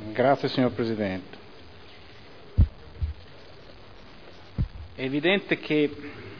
Grazie signor Presidente. È evidente che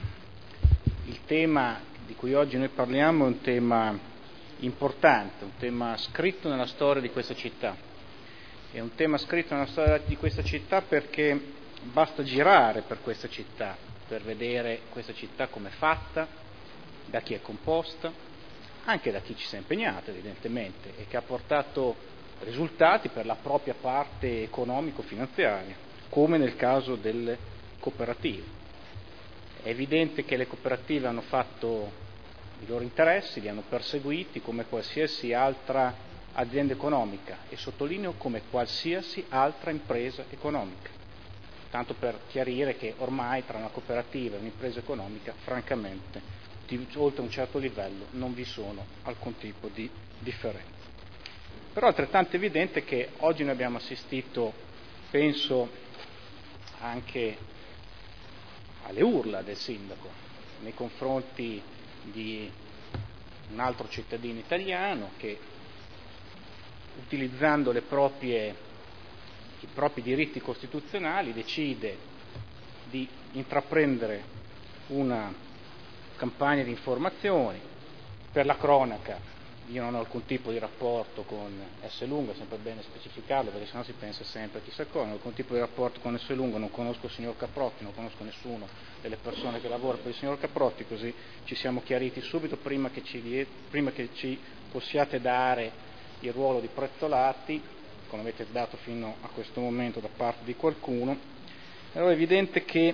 il tema di cui oggi noi parliamo è un tema importante, un tema scritto nella storia di questa città. È un tema scritto nella storia di questa città perché basta girare per questa città, per vedere questa città come è fatta, da chi è composta, anche da chi ci si è impegnato evidentemente e che ha portato risultati per la propria parte economico-finanziaria, come nel caso delle cooperative. È evidente che le cooperative hanno fatto i loro interessi, li hanno perseguiti come qualsiasi altra azienda economica e sottolineo come qualsiasi altra impresa economica, tanto per chiarire che ormai tra una cooperativa e un'impresa economica francamente oltre un certo livello non vi sono alcun tipo di differenza. Però è altrettanto evidente che oggi noi abbiamo assistito, penso, anche alle urla del sindaco nei confronti di un altro cittadino italiano che, utilizzando i propri diritti costituzionali, decide di intraprendere una campagna di informazioni. Per la cronaca, io non ho alcun tipo di rapporto con Esselunga, è sempre bene specificarlo perché sennò si pensa sempre chissà cosa, non ho alcun tipo di rapporto con Esselunga, non conosco il signor Caprotti, non conosco nessuno delle persone che lavora per il signor Caprotti, così ci siamo chiariti subito prima che ci possiate dare il ruolo di prezzolati, come avete dato fino a questo momento da parte di qualcuno. Allora è evidente che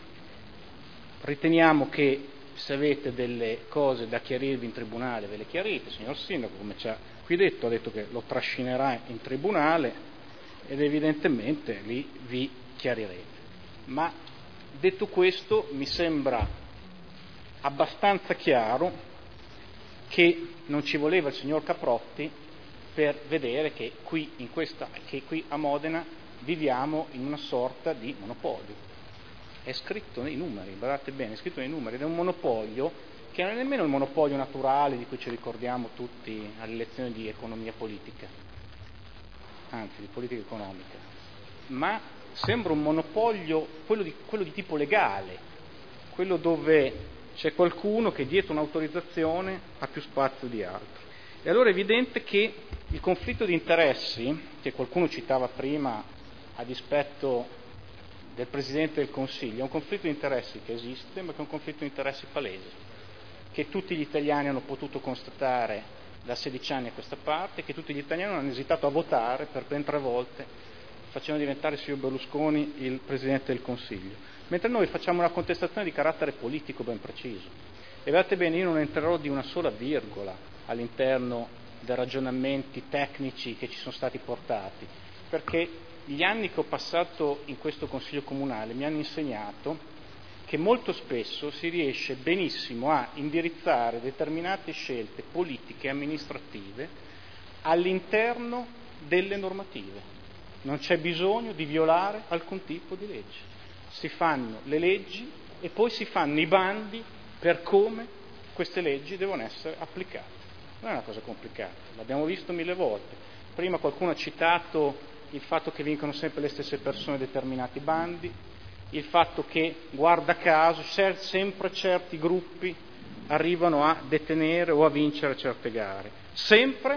riteniamo che se avete delle cose da chiarirvi in tribunale ve le chiarite, signor Sindaco, come ci ha qui detto, ha detto che lo trascinerà in tribunale ed evidentemente lì vi chiarirete. Ma detto questo mi sembra abbastanza chiaro che non ci voleva il signor Caprotti per vedere che qui a Modena viviamo in una sorta di monopolio. È scritto nei numeri, guardate bene, è scritto nei numeri, ed è un monopolio che non è nemmeno il monopolio naturale di cui ci ricordiamo tutti alle lezioni di economia politica, anzi di politica economica, ma sembra un monopolio, quello di tipo legale, quello dove c'è qualcuno che dietro un'autorizzazione ha più spazio di altro. E allora è evidente che il conflitto di interessi, che qualcuno citava prima a dispetto del Presidente del Consiglio, è un conflitto di interessi che esiste, ma che è un conflitto di interessi palese, che tutti gli italiani hanno potuto constatare da 16 anni a questa parte, che tutti gli italiani hanno esitato a votare per ben 3 volte, facendo diventare il signor Berlusconi il Presidente del Consiglio, mentre noi facciamo una contestazione di carattere politico ben preciso. E guardate bene, io non entrerò di una sola virgola all'interno dei ragionamenti tecnici che ci sono stati portati, perché gli anni che ho passato in questo Consiglio Comunale mi hanno insegnato che molto spesso si riesce benissimo a indirizzare determinate scelte politiche e amministrative all'interno delle normative. Non c'è bisogno di violare alcun tipo di legge. Si fanno le leggi e poi si fanno i bandi per come queste leggi devono essere applicate. Non è una cosa complicata, l'abbiamo visto 1000 volte. Prima qualcuno ha citato il fatto che vincono sempre le stesse persone determinati bandi, il fatto che, guarda caso, sempre certi gruppi arrivano a detenere o a vincere certe gare, sempre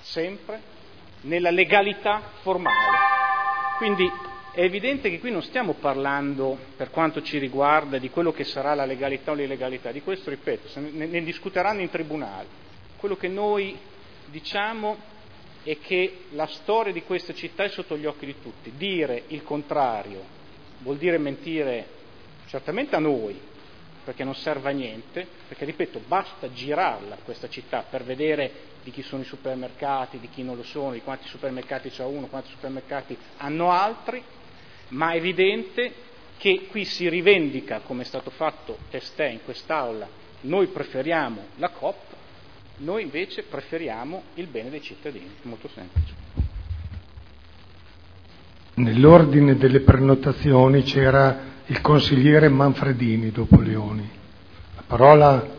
nella legalità formale. Quindi è evidente che qui non stiamo parlando, per quanto ci riguarda, di quello che sarà la legalità o l'illegalità, di questo, ripeto, ne discuteranno in tribunale. Quello che noi diciamo è che la storia di questa città è sotto gli occhi di tutti. Dire il contrario vuol dire mentire certamente a noi, perché non serve a niente, perché ripeto, basta girarla questa città per vedere di chi sono i supermercati, di chi non lo sono, di quanti supermercati c'ha uno, quanti supermercati hanno altri, ma è evidente che qui si rivendica, come è stato fatto testè in quest'Aula, noi preferiamo la Coop, noi invece preferiamo il bene dei cittadini, molto semplice. Nell'ordine delle prenotazioni c'era il consigliere Manfredini dopo Leoni. La parola